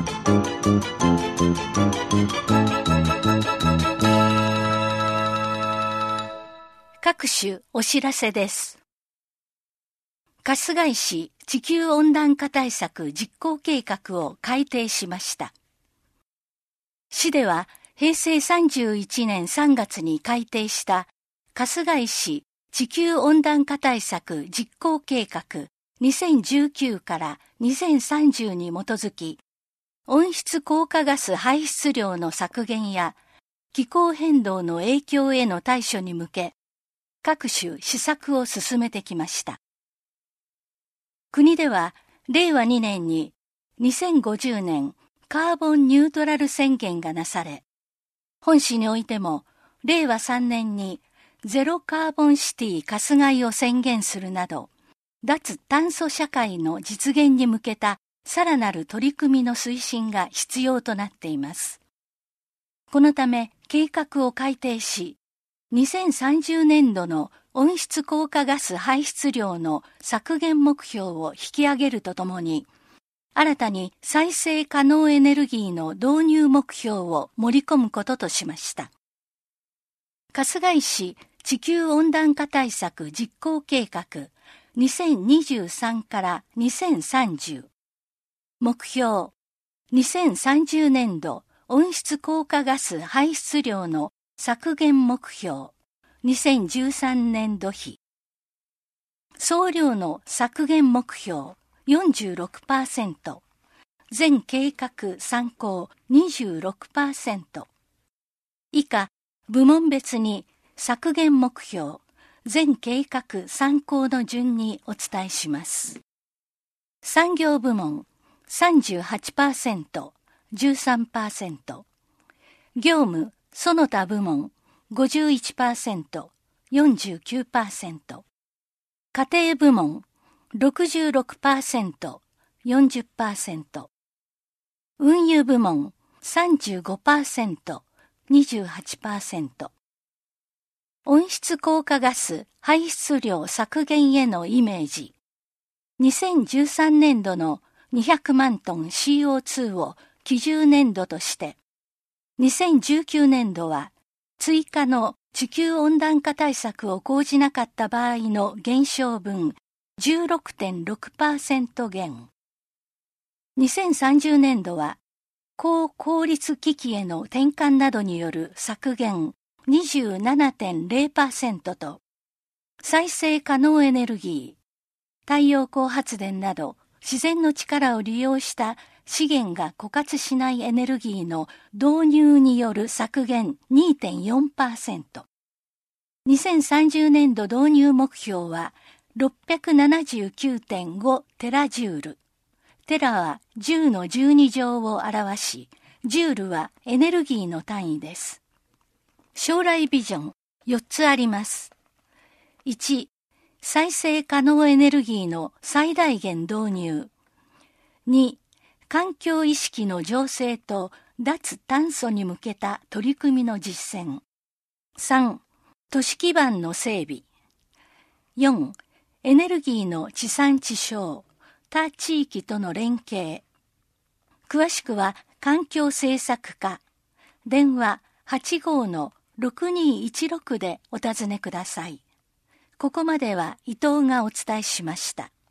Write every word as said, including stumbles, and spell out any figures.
各種お知らせです。春日井市地球温暖化対策実行計画を改定しました。市では平成さんじゅういちねんさんがつに改定した春日井市地球温暖化対策実行計画にせんじゅうきゅうからにせんさんじゅうに基づき、温室効果ガス排出量の削減や気候変動の影響への対処に向け、各種施策を進めてきました。国ではれいわにねんににせんごじゅうねんカーボンニュートラル宣言がなされ、本市においてもれいわさんねんにゼロカーボンシティ春日井を宣言するなど、脱炭素社会の実現に向けたさらなる取り組みの推進が必要となっています。このため計画を改定し、にせんさんじゅうねんどの温室効果ガス排出量の削減目標を引き上げるとともに、新たに再生可能エネルギーの導入目標を盛り込むこととしました。春日井市地球温暖化対策実行計画にせんにじゅうさんからにせんさんじゅう。目標、にせんさんじゅうねんど温室効果ガス排出量の削減目標、にせんじゅうさんねんど比。総量の削減目標 よんじゅうろくパーセント、全計画参考 にじゅうろくパーセント。以下、部門別に削減目標、全計画参考の順にお伝えします。産業部門 さんじゅうはちパーセント、じゅうさんパーセント。業務その他部門 ごじゅういちパーセント、よんじゅうきゅうパーセント。家庭部門 ろくじゅうろくパーセント、よんじゅっパーセント。運輸部門 さんじゅうごパーセント、にじゅうはちパーセント。温室効果ガス排出量削減へのイメージ。にせんじゅうさんねんどのにひゃくまんトン シーオーツー を基準年度として、にせんじゅうきゅうねんどは追加の地球温暖化対策を講じなかった場合の減少分 じゅうろくてんろくパーセント 減。にせんさんじゅうねんどは高効率機器への転換などによる削減 にじゅうななてんゼロパーセント と再生可能エネルギー、太陽光発電など自然の力を利用した資源が枯渇しないエネルギーの導入による削減 にてんよんパーセント。にせんさんじゅうねんど導入目標は ろっぴゃくななじゅうきゅうてんご テラジュール。テラはじゅうのじゅうに乗を表し、ジュールはエネルギーの単位です。将来ビジョンよっつあります。いち、再生可能エネルギーの最大限導入。に、環境意識の醸成と脱炭素に向けた取り組みの実践。さん、都市基盤の整備。よん、エネルギーの地産地消、他地域との連携。詳しくは環境政策課、電話 はちごーのろくにいちろく でお尋ねください。ここまでは伊藤がお伝えしました。